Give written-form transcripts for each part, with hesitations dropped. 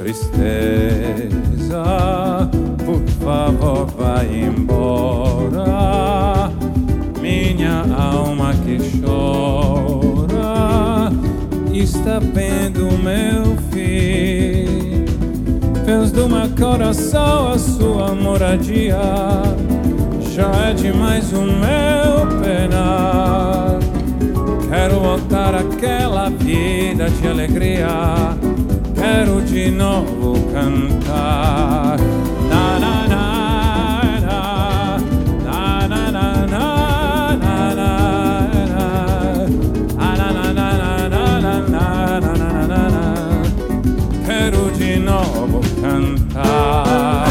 Tristeza, por favor, vai embora. Minha alma que chora está vendo meu filho. Fez do meu coração a sua moradia. Já é demais o meu penar. Quero voltar àquela vida de alegria. Quero de novo cantar. Na na na na na na na na na na na. Quero de novo cantar.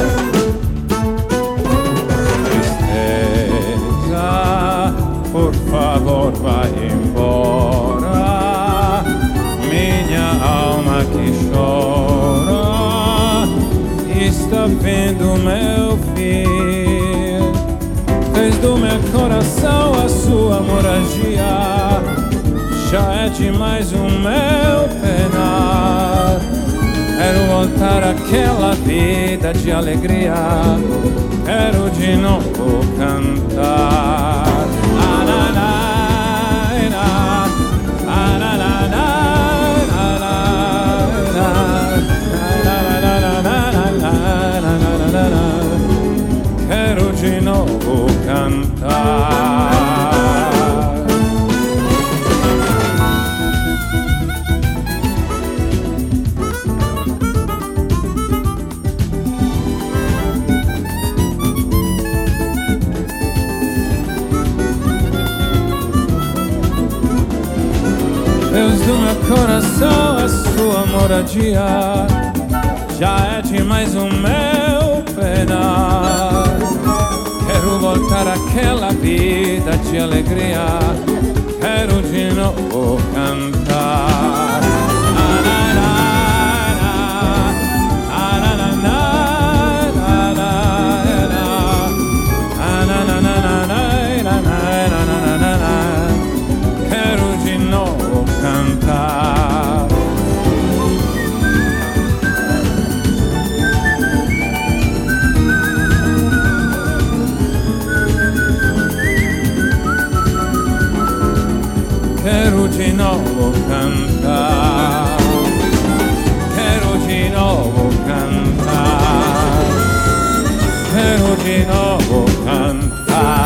Tristeza, por favor, vai embora. Minha alma que chora está vendo meu filho. Fez do meu coração a sua moradia. Já é demais o meu penar. Quero voltar àquela vida de alegria. Quero de novo cantar. Na, na, na, na, na, na, na. Quero de novo cantar. Deus do meu coração, a sua moradia. Já é demais o meu penar. Quero voltar àquela vida de alegria. Quero de novo cantar. Quero de novo cantar. Quero de novo cantar. Quero de novo cantar. Quero de novo cantar.